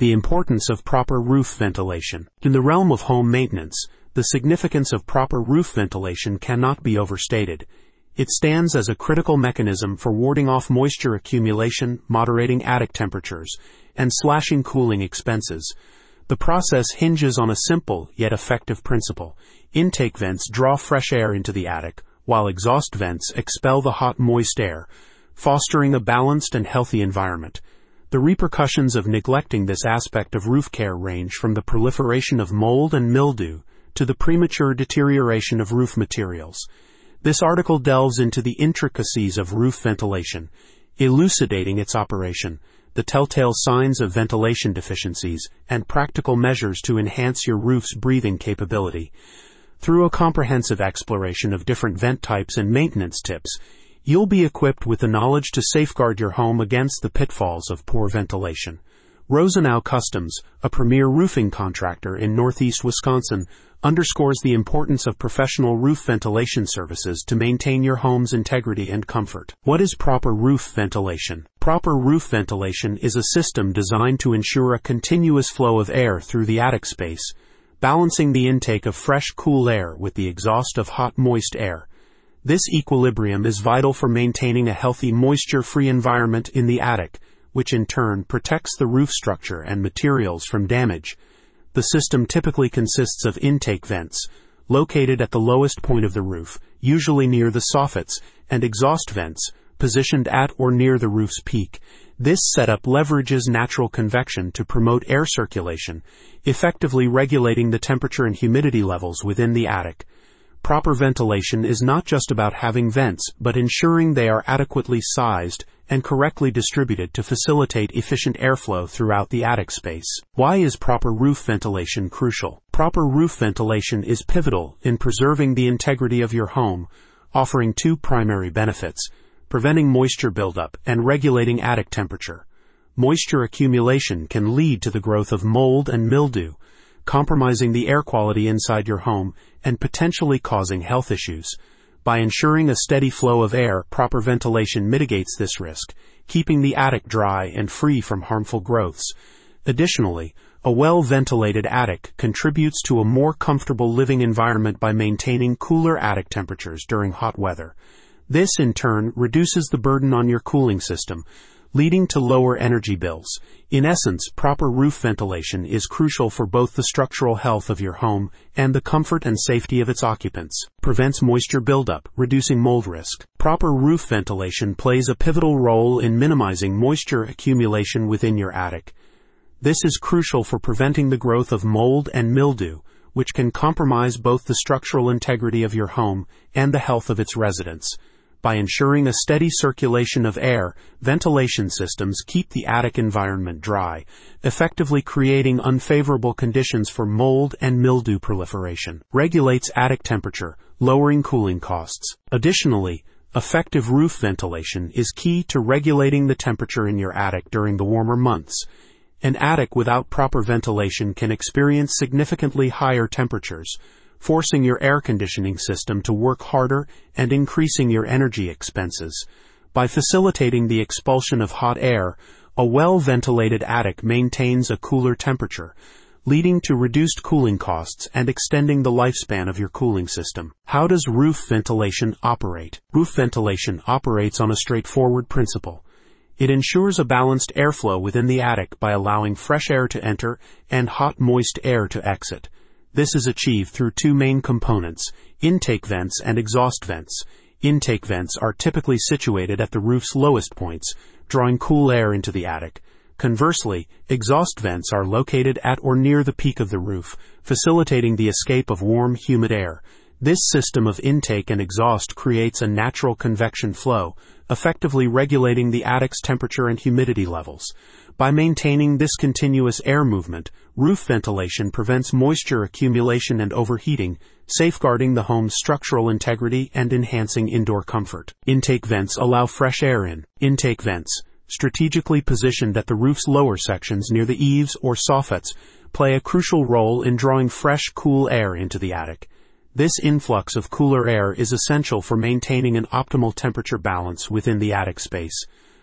The importance of proper roof ventilation. In the realm of home maintenance, the significance of proper roof ventilation cannot be overstated. It stands as a critical mechanism for warding off moisture accumulation, moderating attic temperatures, and slashing cooling expenses. The process hinges on a simple yet effective principle. Intake vents draw fresh air into the attic, while exhaust vents expel the hot, moist air, fostering a balanced and healthy environment. The repercussions of neglecting this aspect of roof care range from the proliferation of mold and mildew to the premature deterioration of roof materials. This article delves into the intricacies of roof ventilation, elucidating its operation, the telltale signs of ventilation deficiencies, and practical measures to enhance your roof's breathing capability. Through a comprehensive exploration of different vent types and maintenance tips, you'll be equipped with the knowledge to safeguard your home against the pitfalls of poor ventilation. Rosenau Customs, a premier roofing contractor in Northeast Wisconsin, underscores the importance of professional roof ventilation services to maintain your home's integrity and comfort. What is proper roof ventilation? Proper roof ventilation is a system designed to ensure a continuous flow of air through the attic space, balancing the intake of fresh, cool air with the exhaust of hot, moist air. This equilibrium is vital for maintaining a healthy, moisture-free environment in the attic, which in turn protects the roof structure and materials from damage. The system typically consists of intake vents, located at the lowest point of the roof, usually near the soffits, and exhaust vents, positioned at or near the roof's peak. This setup leverages natural convection to promote air circulation, effectively regulating the temperature and humidity levels within the attic. Proper ventilation is not just about having vents, but ensuring they are adequately sized and correctly distributed to facilitate efficient airflow throughout the attic space. Why is proper roof ventilation crucial? Proper roof ventilation is pivotal in preserving the integrity of your home, offering two primary benefits: preventing moisture buildup and regulating attic temperature. Moisture accumulation can lead to the growth of mold and mildew, compromising the air quality inside your home and potentially causing health issues. By ensuring a steady flow of air, proper ventilation mitigates this risk, keeping the attic dry and free from harmful growths. Additionally, a well-ventilated attic contributes to a more comfortable living environment by maintaining cooler attic temperatures during hot weather. This, in turn, reduces the burden on your cooling system, leading to lower energy bills. In essence, proper roof ventilation is crucial for both the structural health of your home and the comfort and safety of its occupants. Prevents moisture buildup, reducing mold risk. Proper roof ventilation plays a pivotal role in minimizing moisture accumulation within your attic. This is crucial for preventing the growth of mold and mildew, which can compromise both the structural integrity of your home and the health of its residents. By ensuring a steady circulation of air, ventilation systems keep the attic environment dry, effectively creating unfavorable conditions for mold and mildew proliferation. Regulates attic temperature, lowering cooling costs. Additionally, effective roof ventilation is key to regulating the temperature in your attic during the warmer months. An attic without proper ventilation can experience significantly higher temperatures, forcing your air conditioning system to work harder and increasing your energy expenses. By facilitating the expulsion of hot air, a well-ventilated attic maintains a cooler temperature, leading to reduced cooling costs and extending the lifespan of your cooling system. How does roof ventilation operate? Roof ventilation operates on a straightforward principle. It ensures a balanced airflow within the attic by allowing fresh air to enter and hot, moist air to exit. This is achieved through two main components: intake vents and exhaust vents. Intake vents are typically situated at the roof's lowest points, drawing cool air into the attic. Conversely, exhaust vents are located at or near the peak of the roof, facilitating the escape of warm, humid air. This system of intake and exhaust creates a natural convection flow, effectively regulating the attic's temperature and humidity levels. By maintaining this continuous air movement, roof ventilation prevents moisture accumulation and overheating, safeguarding the home's structural integrity and enhancing indoor comfort. Intake vents allow fresh air in. Intake vents, strategically positioned at the roof's lower sections near the eaves or soffits, play a crucial role in drawing fresh, cool air into the attic. This influx of cooler air is essential for maintaining an optimal temperature balance within the attic space.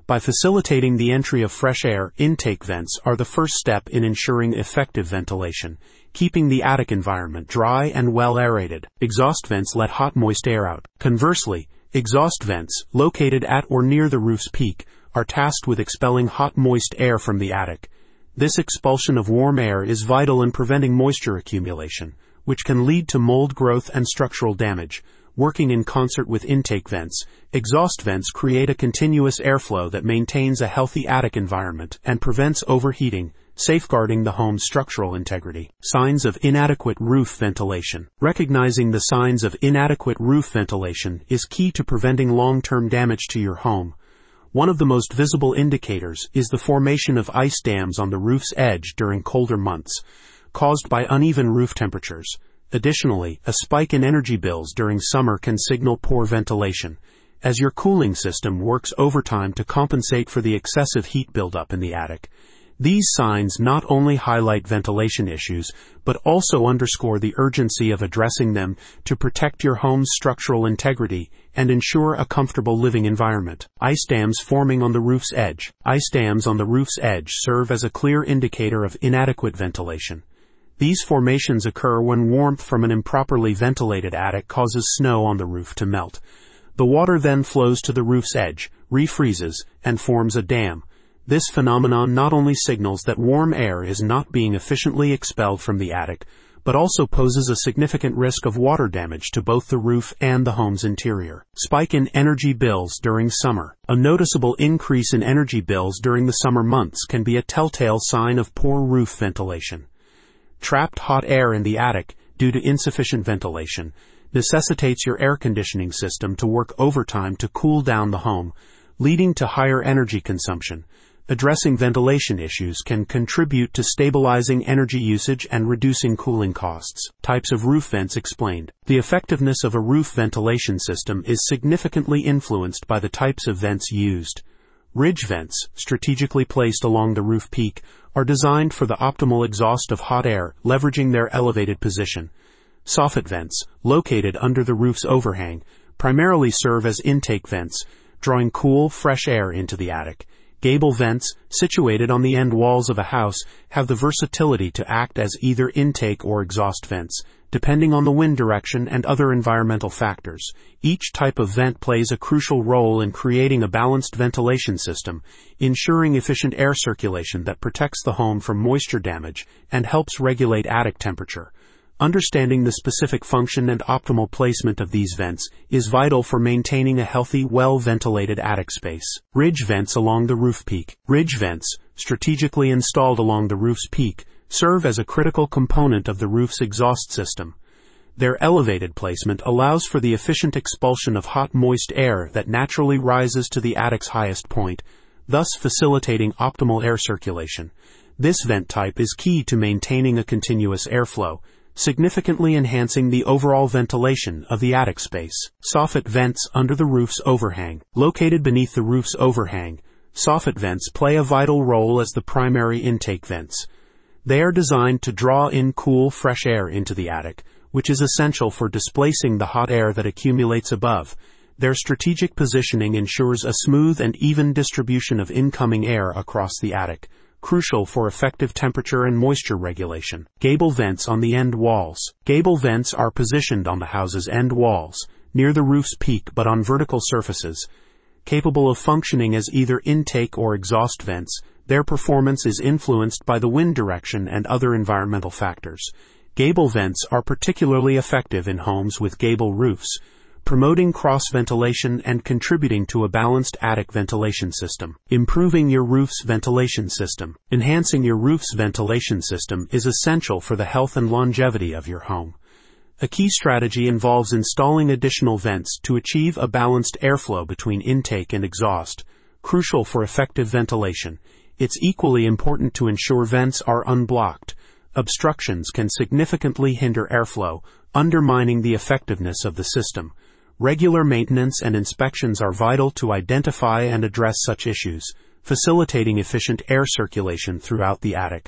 By facilitating the entry of fresh air, intake vents are the first step in ensuring effective ventilation, keeping the attic environment dry and well aerated. Exhaust vents let hot, moist air out. Conversely, exhaust vents, located at or near the roof's peak, are tasked with expelling hot, moist air from the attic. This expulsion of warm air is vital in preventing moisture accumulation, which can lead to mold growth and structural damage. Working in concert with intake vents, exhaust vents create a continuous airflow that maintains a healthy attic environment and prevents overheating, safeguarding the home's structural integrity. Signs of inadequate roof ventilation. Recognizing the signs of inadequate roof ventilation is key to preventing long-term damage to your home. One of the most visible indicators is the formation of ice dams on the roof's edge during colder months, caused by uneven roof temperatures. Additionally, a spike in energy bills during summer can signal poor ventilation, as your cooling system works overtime to compensate for the excessive heat buildup in the attic. These signs not only highlight ventilation issues, but also underscore the urgency of addressing them to protect your home's structural integrity and ensure a comfortable living environment. Ice dams forming on the roof's edge. Ice dams on the roof's edge serve as a clear indicator of inadequate ventilation. These formations occur when warmth from an improperly ventilated attic causes snow on the roof to melt. The water then flows to the roof's edge, refreezes, and forms a dam. This phenomenon not only signals that warm air is not being efficiently expelled from the attic, but also poses a significant risk of water damage to both the roof and the home's interior. Spike in energy bills during summer. A noticeable increase in energy bills during the summer months can be a telltale sign of poor roof ventilation. Trapped hot air in the attic, due to insufficient ventilation, necessitates your air conditioning system to work overtime to cool down the home, leading to higher energy consumption. Addressing ventilation issues can contribute to stabilizing energy usage and reducing cooling costs. Types of roof vents explained. The effectiveness of a roof ventilation system is significantly influenced by the types of vents used. Ridge vents, strategically placed along the roof peak, are designed for the optimal exhaust of hot air, leveraging their elevated position. Soffit vents, located under the roof's overhang, primarily serve as intake vents, drawing cool, fresh air into the attic. Gable vents, situated on the end walls of a house, have the versatility to act as either intake or exhaust vents, depending on the wind direction and other environmental factors. Each type of vent plays a crucial role in creating a balanced ventilation system, ensuring efficient air circulation that protects the home from moisture damage and helps regulate attic temperature. Understanding the specific function and optimal placement of these vents is vital for maintaining a healthy, well-ventilated attic space. Ridge vents along the roof peak. Ridge vents, strategically installed along the roof's peak, serve as a critical component of the roof's exhaust system. Their elevated placement allows for the efficient expulsion of hot, moist air that naturally rises to the attic's highest point, thus facilitating optimal air circulation. This vent type is key to maintaining a continuous airflow, significantly enhancing the overall ventilation of the attic space. Soffit vents under the roof's overhang. Located beneath the roof's overhang, soffit vents play a vital role as the primary intake vents. They are designed to draw in cool, fresh air into the attic, which is essential for displacing the hot air that accumulates above. Their strategic positioning ensures a smooth and even distribution of incoming air across the attic, crucial for effective temperature and moisture regulation. Gable vents on the end walls. Gable vents are positioned on the house's end walls, near the roof's peak but on vertical surfaces. Capable of functioning as either intake or exhaust vents, their performance is influenced by the wind direction and other environmental factors. Gable vents are particularly effective in homes with gable roofs, promoting cross-ventilation and contributing to a balanced attic ventilation system. Improving your roof's ventilation system. Enhancing your roof's ventilation system is essential for the health and longevity of your home. A key strategy involves installing additional vents to achieve a balanced airflow between intake and exhaust, crucial for effective ventilation. It's equally important to ensure vents are unblocked. Obstructions can significantly hinder airflow, undermining the effectiveness of the system. Regular maintenance and inspections are vital to identify and address such issues, facilitating efficient air circulation throughout the attic.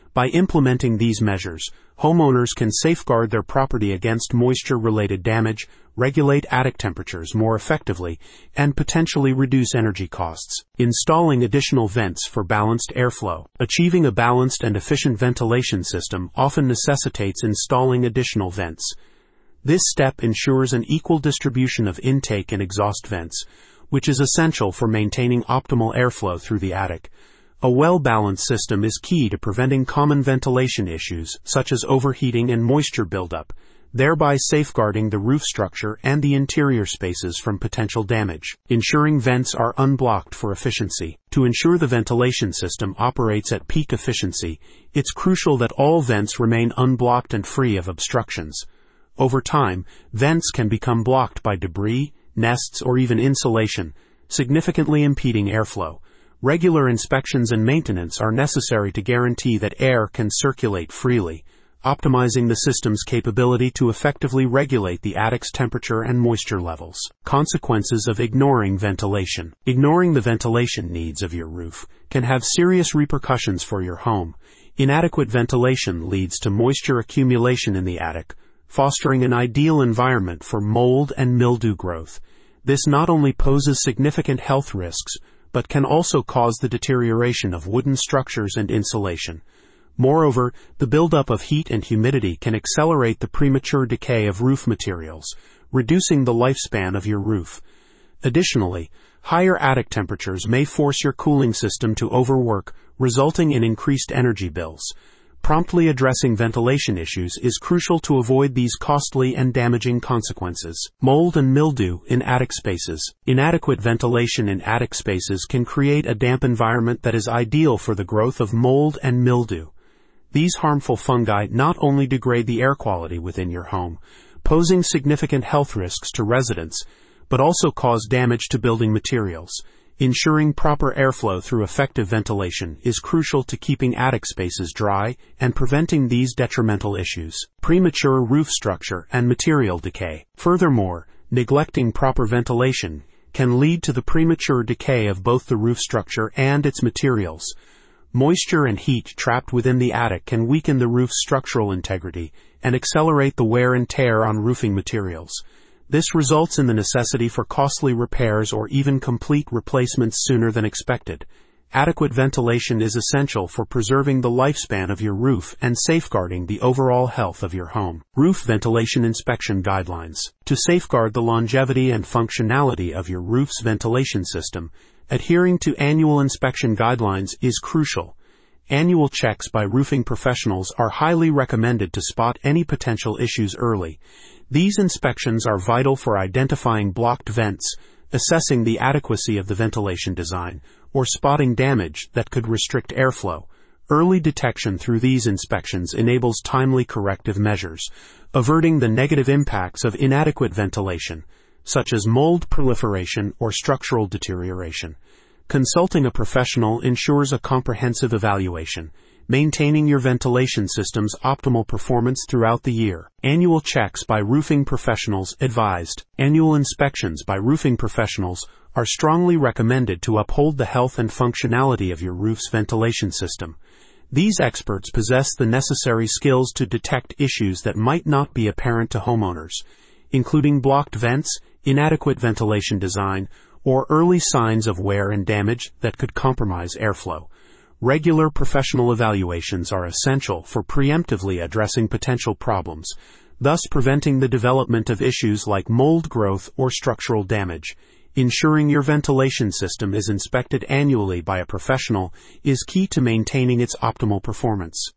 By implementing these measures, homeowners can safeguard their property against moisture-related damage, regulate attic temperatures more effectively, and potentially reduce energy costs. Installing additional vents for balanced airflow. Achieving a balanced and efficient ventilation system often necessitates installing additional vents. This step ensures an equal distribution of intake and exhaust vents, which is essential for maintaining optimal airflow through the attic. A well-balanced system is key to preventing common ventilation issues such as overheating and moisture buildup, thereby safeguarding the roof structure and the interior spaces from potential damage. Ensuring vents are unblocked for efficiency. To ensure the ventilation system operates at peak efficiency, it's crucial that all vents remain unblocked and free of obstructions. Over time, vents can become blocked by debris, nests, or even insulation, significantly impeding airflow. Regular inspections and maintenance are necessary to guarantee that air can circulate freely, optimizing the system's capability to effectively regulate the attic's temperature and moisture levels. Consequences of ignoring ventilation. Ignoring the ventilation needs of your roof can have serious repercussions for your home. Inadequate ventilation leads to moisture accumulation in the attic, fostering an ideal environment for mold and mildew growth. This not only poses significant health risks, but can also cause the deterioration of wooden structures and insulation. Moreover, the buildup of heat and humidity can accelerate the premature decay of roof materials, reducing the lifespan of your roof. Additionally, higher attic temperatures may force your cooling system to overwork, resulting in increased energy bills. Promptly addressing ventilation issues is crucial to avoid these costly and damaging consequences. Mold and mildew in attic spaces. Inadequate ventilation in attic spaces can create a damp environment that is ideal for the growth of mold and mildew. These harmful fungi not only degrade the air quality within your home, posing significant health risks to residents, but also cause damage to building materials. Ensuring proper airflow through effective ventilation is crucial to keeping attic spaces dry and preventing these detrimental issues. Premature roof structure and material decay. Furthermore, neglecting proper ventilation can lead to the premature decay of both the roof structure and its materials. Moisture and heat trapped within the attic can weaken the roof's structural integrity and accelerate the wear and tear on roofing materials. This results in the necessity for costly repairs or even complete replacements sooner than expected. Adequate ventilation is essential for preserving the lifespan of your roof and safeguarding the overall health of your home. Roof ventilation inspection guidelines. To safeguard the longevity and functionality of your roof's ventilation system, adhering to annual inspection guidelines is crucial. Annual checks by roofing professionals are highly recommended to spot any potential issues early. These inspections are vital for identifying blocked vents, assessing the adequacy of the ventilation design, or spotting damage that could restrict airflow. Early detection through these inspections enables timely corrective measures, averting the negative impacts of inadequate ventilation, such as mold proliferation or structural deterioration. Consulting a professional ensures a comprehensive evaluation, maintaining your ventilation system's optimal performance throughout the year. Annual checks by roofing professionals advised. Annual inspections by roofing professionals are strongly recommended to uphold the health and functionality of your roof's ventilation system. These experts possess the necessary skills to detect issues that might not be apparent to homeowners, including blocked vents, inadequate ventilation design, or early signs of wear and damage that could compromise airflow. Regular professional evaluations are essential for preemptively addressing potential problems, thus preventing the development of issues like mold growth or structural damage. Ensuring your ventilation system is inspected annually by a professional is key to maintaining its optimal performance.